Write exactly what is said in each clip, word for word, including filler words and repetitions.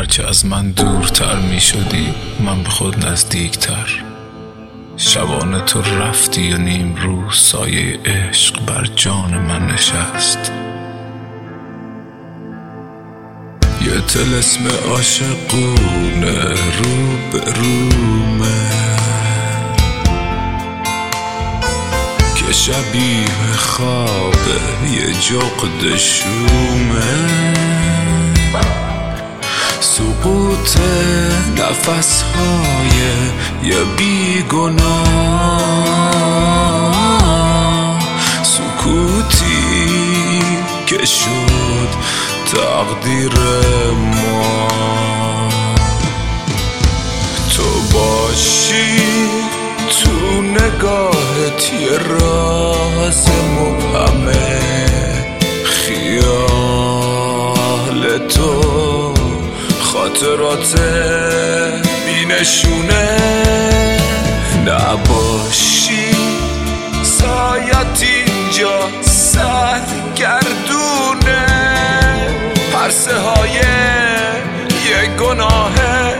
هرچه از من دورتر می شدی من به خود نزدیکتر. شبانه تو رفتی و نیم روز سایه عشق بر جان من نشست. یه طلسم عاشقونه رو به رومه که شبیه خوابه یه جغد شومه. سقوط نفس های یه بیگناه، سکوتی که شد تقدیر ما. تو باشی تو نگاهت یه راز مبهمه، خیال تو خاطرات بینشونه. نباشی سایت اینجا سرگردونه، پرسه های یه گناه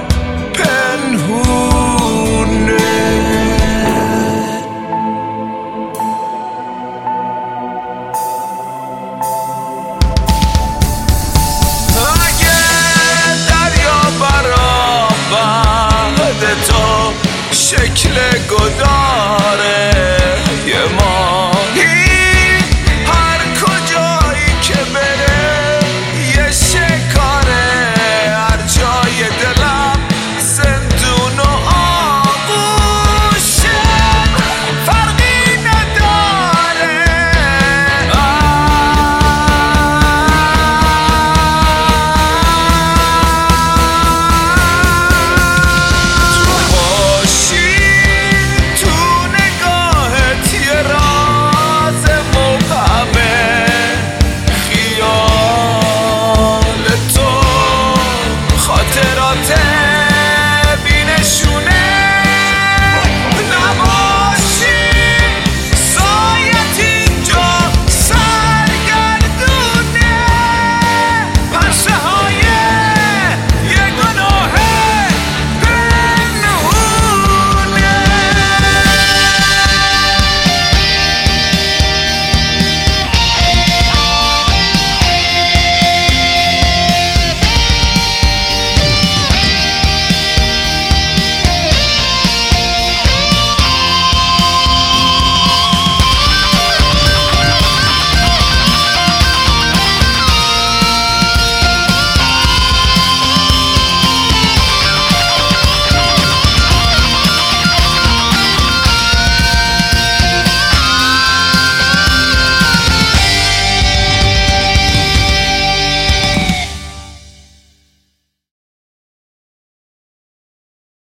پنهونه. اگه دریا برآورد تو شکل گدا